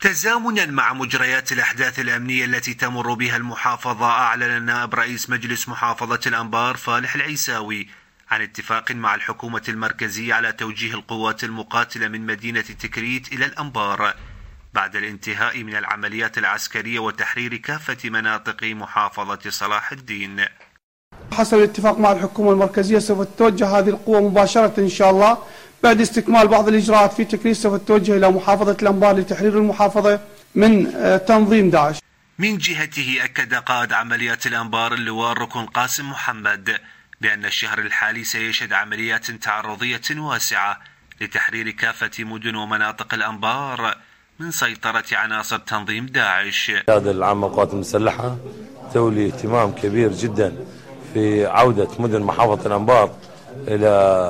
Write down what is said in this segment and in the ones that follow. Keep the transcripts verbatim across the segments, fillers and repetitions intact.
تزامنا مع مجريات الأحداث الأمنية التي تمر بها المحافظة، أعلن نائب رئيس مجلس محافظة الأنبار فالح العيساوي عن اتفاق مع الحكومة المركزية على توجيه القوات المقاتلة من مدينة تكريت إلى الأنبار بعد الانتهاء من العمليات العسكرية وتحرير كافة مناطق محافظة صلاح الدين. حسب الاتفاق مع الحكومة المركزية سوف تتوجه هذه القوة مباشرة إن شاء الله بعد استكمال بعض الإجراءات في تكريت، سوف تتوجه إلى محافظة الأنبار لتحرير المحافظة من تنظيم داعش. من جهته أكد قائد عمليات الأنبار اللواء الركن قاسم محمد بأن الشهر الحالي سيشهد عمليات تعرضية واسعة لتحرير كافة مدن ومناطق الأنبار من سيطرة عناصر تنظيم داعش. القيادة العامة للقوات المسلحة تولي اهتمام كبير جدا في عودة مدن محافظة الأنبار إلى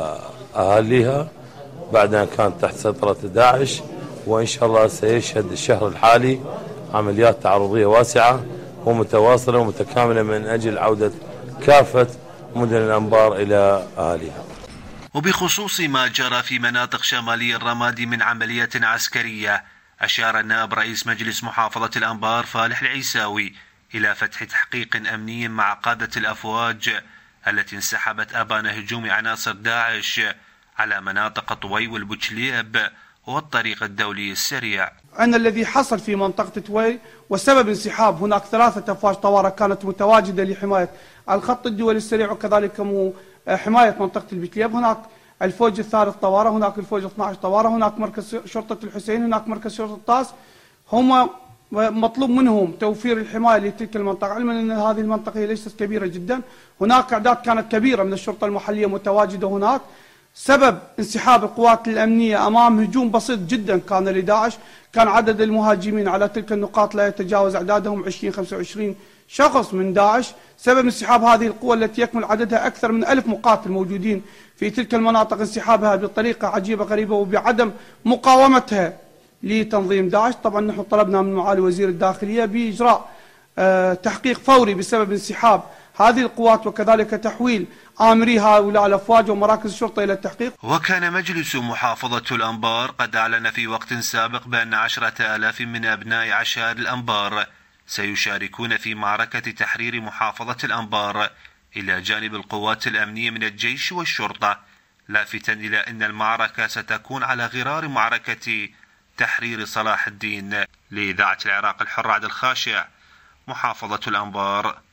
أهاليها بعد أن كانت تحت سيطرة داعش، وإن شاء الله سيشهد الشهر الحالي عمليات تعرضية واسعة ومتواصلة ومتكاملة من أجل عودة كافة مدن الأنبار إلى أهاليها. وبخصوص ما جرى في مناطق شمالي الرمادي من عملية عسكرية، أشار النائب رئيس مجلس محافظة الأنبار فالح العيساوي إلى فتح تحقيق أمني مع قادة الأفواج التي انسحبت أبان هجوم عناصر داعش على مناطق طوي والبوشليب والطريق الدولي السريع. أن الذي حصل في منطقة طوي وسبب انسحاب هناك ثلاثة أفواج طوارئ كانت متواجدة لحماية الخط الدولي السريع وكذلك حماية منطقة البوشليب. هناك الفوج الثالث طوارئ، هناك الفوج اثني عشر طوارئ، هناك مركز شرطة الحسين، هناك مركز شرطة طاس. هم مطلوب منهم توفير الحماية لتلك المنطقة، علما أن هذه المنطقة هي ليست كبيرة جدا. هناك أعداد كانت كبيرة من الشرطة المحلية متواجدة هناك. سبب انسحاب القوات الأمنية أمام هجوم بسيط جدا كان لداعش، كان عدد المهاجمين على تلك النقاط لا يتجاوز أعدادهم عشرين خمسة وعشرين شخص من داعش. سبب انسحاب هذه القوة التي يكمل عددها أكثر من ألف مقاتل موجودين في تلك المناطق، انسحابها بطريقة عجيبة غريبة وبعدم مقاومتها لتنظيم داعش. طبعا نحن طلبنا من معالي وزير الداخلية بإجراء أه تحقيق فوري بسبب انسحاب هذه القوات وكذلك تحويل آمري هؤلاء الأفواج ومراكز الشرطة إلى التحقيق. وكان مجلس محافظة الأنبار قد أعلن في وقت سابق بأن عشرة آلاف من أبناء عشائر الأنبار سيشاركون في معركة تحرير محافظة الأنبار إلى جانب القوات الأمنية من الجيش والشرطة، لافتا إلى أن المعركة ستكون على غرار معركة تحرير صلاح الدين. لإذاعة العراق الحر عبد الخاشع، محافظة الأنبار.